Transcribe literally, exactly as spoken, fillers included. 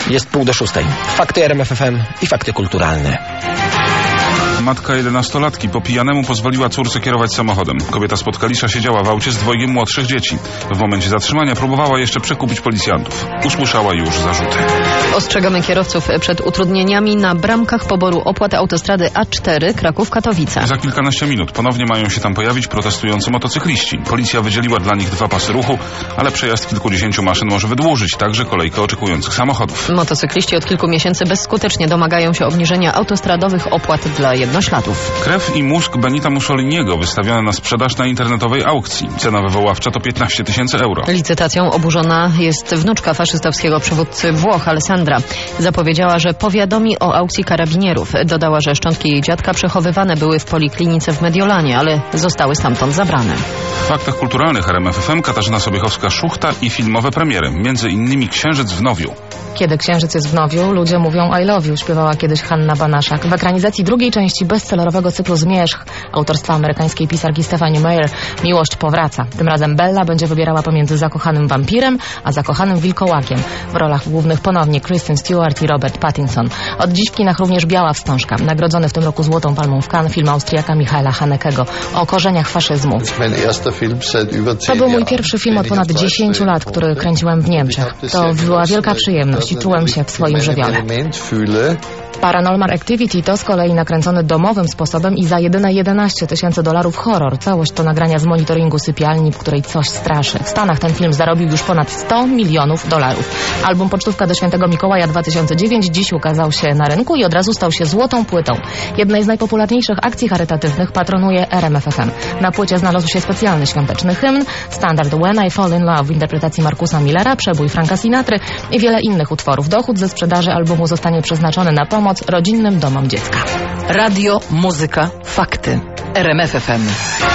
Jest pół do szóstej. Fakty R M F F M i fakty kulturalne. Matka jedenastolatki po pijanemu pozwoliła córce kierować samochodem. Kobieta z Podkalisza siedziała w aucie z dwojgiem młodszych dzieci. W momencie zatrzymania próbowała jeszcze przekupić policjantów. Usłyszała już zarzuty. Ostrzegamy kierowców przed utrudnieniami na bramkach poboru opłat autostrady A cztery Kraków-Katowice. Za kilkanaście minut ponownie mają się tam pojawić protestujący motocykliści. Policja wydzieliła dla nich dwa pasy ruchu, ale przejazd kilkudziesięciu maszyn może wydłużyć także kolejkę oczekujących samochodów. Motocykliści od kilku miesięcy bezskutecznie domagają się obniżenia autostradowych opłat dla jednośladów. Krew i mózg Benita Mussoliniego wystawione na sprzedaż na internetowej aukcji. Cena wywoławcza to piętnaście tysięcy euro. Licytacją oburzona jest wnuczka faszystowskiego przywódcy Włoch, Alessandra. Zapowiedziała, że powiadomi o aukcji karabinierów. Dodała, że szczątki jej dziadka przechowywane były w poliklinice w Mediolanie, ale zostały stamtąd zabrane. W faktach kulturalnych R M F F M Katarzyna Sobiechowska-Szuchta i filmowe premiery. Między innymi Księżyc w Nowiu. Kiedy księżyc jest w Nowiu, ludzie mówią I love you, śpiewała kiedyś Hanna Banaszak. W ekranizacji drugiej części bestsellerowego cyklu Zmierzch autorstwa amerykańskiej pisarki Stephanie Meyer miłość powraca. Tym razem Bella będzie wybierała pomiędzy zakochanym wampirem, a zakochanym wilkołakiem. W rolach głównych ponownie Kristen Stewart i Robert Pattinson. Od dziś w kinach również Biała wstążka. Nagrodzony w tym roku Złotą Palmą w Cannes film Austriaka Michaela Hanekego o korzeniach faszyzmu. To był mój pierwszy film od ponad dziesięciu lat, który kręciłem w Niemczech. To była wielka przyjemność i czułem się w swoim żywiole. Paranormal Activity to z kolei nakręcony domowym sposobem i za jedyne jedenaście tysięcy dolarów horror. Całość to nagrania z monitoringu sypialni, w której coś straszy. W Stanach ten film zarobił już ponad sto milionów dolarów. Album Pocztówka do Świętego Mikołaja dwa tysiące dziewięć dziś ukazał się na rynku i od razu stał się złotą płytą. Jednej z najpopularniejszych akcji charytatywnych patronuje R M F F M. Na płycie znalazł się specjalny świąteczny hymn, standard When I Fall in Love w interpretacji Markusa Millera, przebój Franka Sinatry i wiele innych utworów. Dochód ze sprzedaży albumu zostanie przeznaczony na pomoc rodzinnym domom dziecka. Radio, muzyka, fakty. R M F F M.